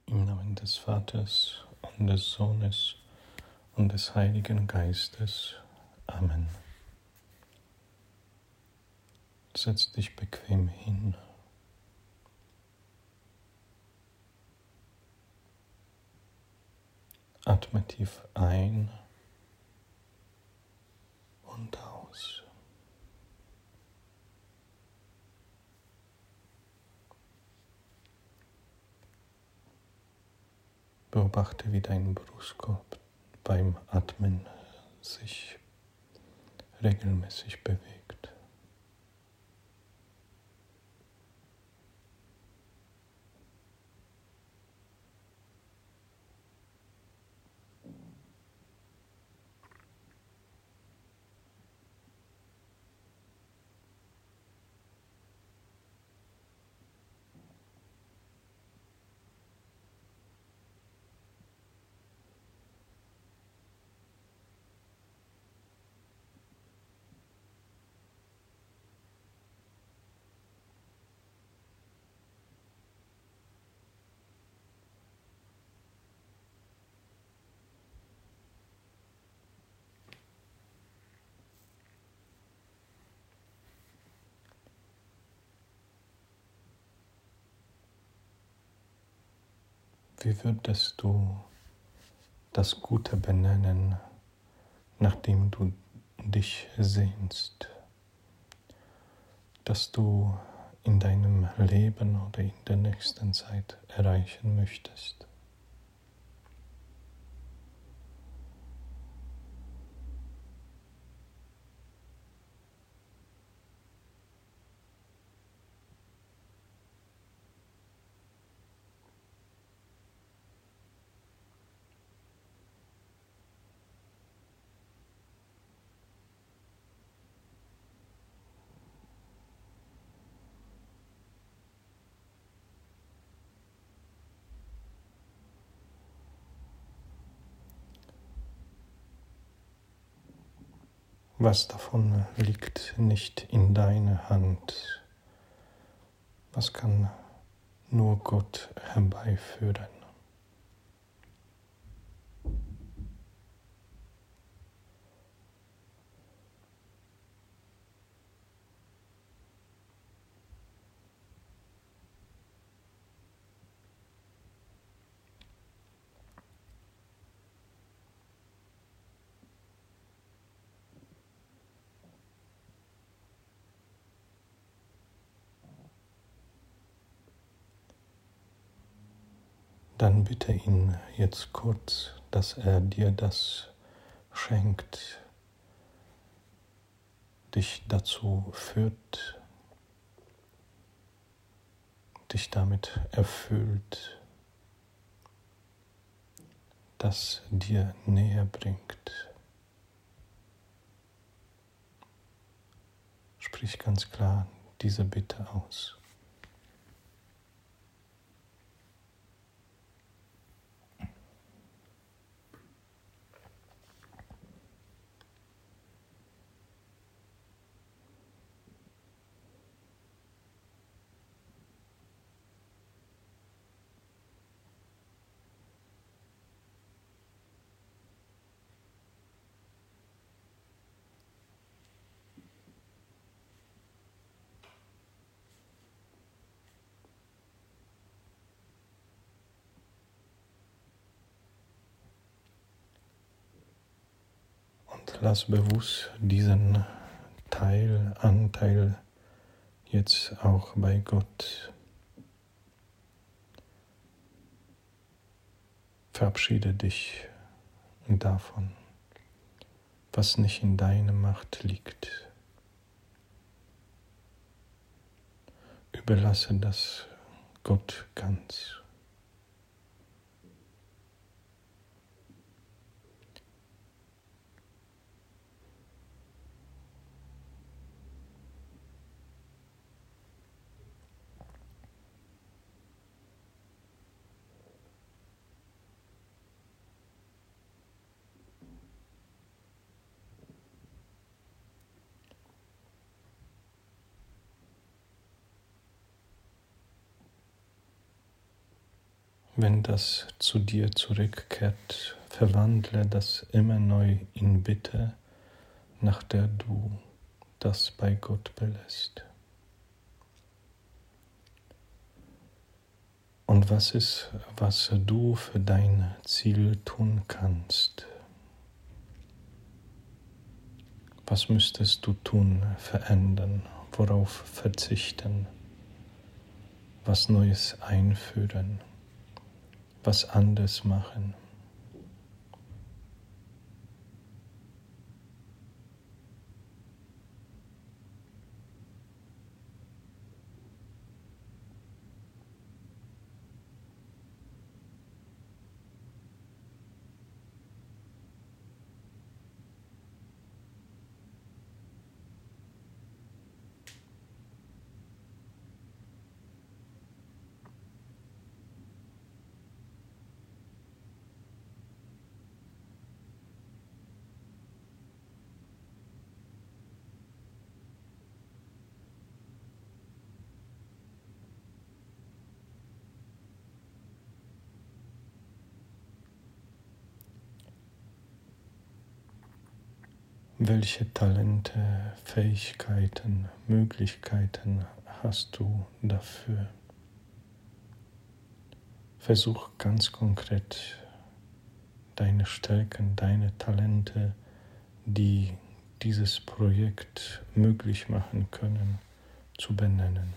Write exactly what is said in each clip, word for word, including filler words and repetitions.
Im Namen des Vaters und des Sohnes und des Heiligen Geistes. Amen. Setz dich bequem hin. Atme tief ein und aus. Beobachte, wie dein Brustkorb beim Atmen sich regelmäßig bewegt. Wie würdest du das Gute benennen, nach dem du dich sehnst, das du in deinem Leben oder in der nächsten Zeit erreichen möchtest? Was davon liegt nicht in deiner Hand? Was kann nur Gott herbeiführen? Dann bitte ihn jetzt kurz, dass er dir das schenkt, dich dazu führt, dich damit erfüllt, das dir näher bringt. Sprich ganz klar diese Bitte aus. Und lass bewusst diesen Teil, Anteil jetzt auch bei Gott. Verabschiede dich davon, was nicht in deiner Macht liegt. Überlasse das Gott ganz. wenn das zu dir zurückkehrt, verwandle das immer neu in Bitte, nach der du das bei Gott belässt. Und was ist, was du für dein Ziel tun kannst? Was müsstest du tun, verändern, worauf verzichten, was Neues einführen, was anders machen? Welche Talente, Fähigkeiten, Möglichkeiten hast du dafür? Versuch ganz konkret deine Stärken, deine Talente, die dieses Projekt möglich machen können, zu benennen.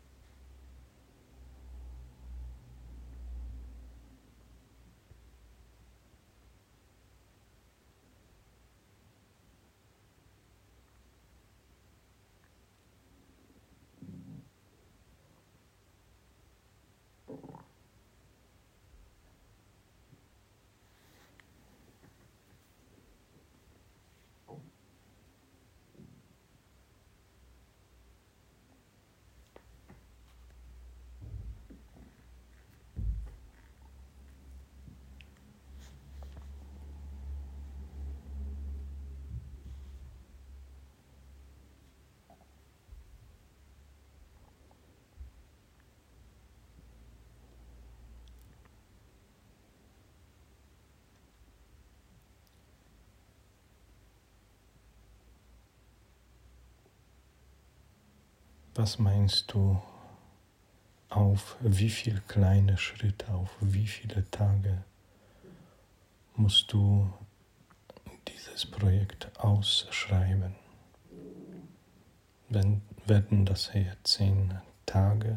Was meinst du, auf wie viele kleine Schritte, auf wie viele Tage musst du dieses Projekt ausschreiben? Wenn, werden das eher zehn Tage,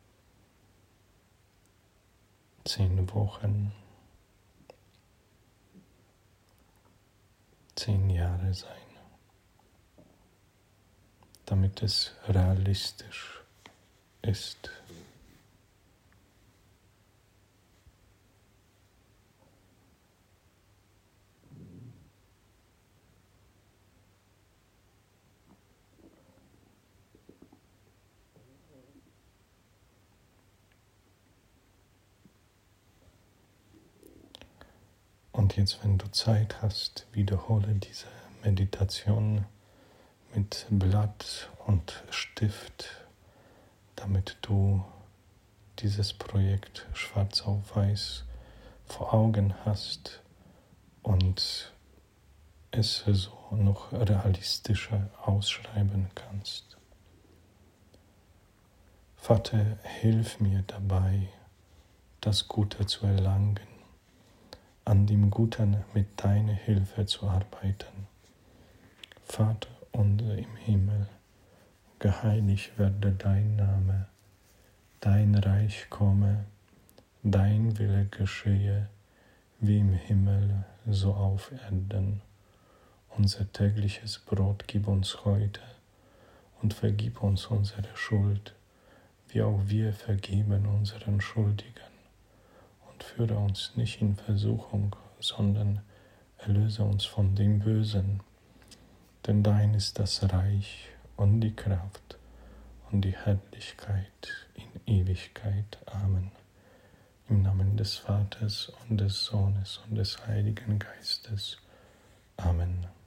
zehn Wochen, zehn Jahre sein, damit es realistisch ist? Und jetzt, wenn du Zeit hast, wiederhole diese Meditation mit Blatt und Stift, damit du dieses Projekt schwarz auf weiß vor Augen hast und es so noch realistischer ausschreiben kannst. Vater, hilf mir dabei, das Gute zu erlangen, an dem Guten mit deiner Hilfe zu arbeiten. Vater unser im Himmel, geheiligt werde dein Name, dein Reich komme, dein Wille geschehe, wie im Himmel, so auf Erden. Unser tägliches Brot gib uns heute und vergib uns unsere Schuld, wie auch wir vergeben unseren Schuldigen. Und führe uns nicht in Versuchung, sondern erlöse uns von dem Bösen. Denn dein ist das Reich und die Kraft und die Herrlichkeit in Ewigkeit. Amen. Im Namen des Vaters und des Sohnes und des Heiligen Geistes. Amen.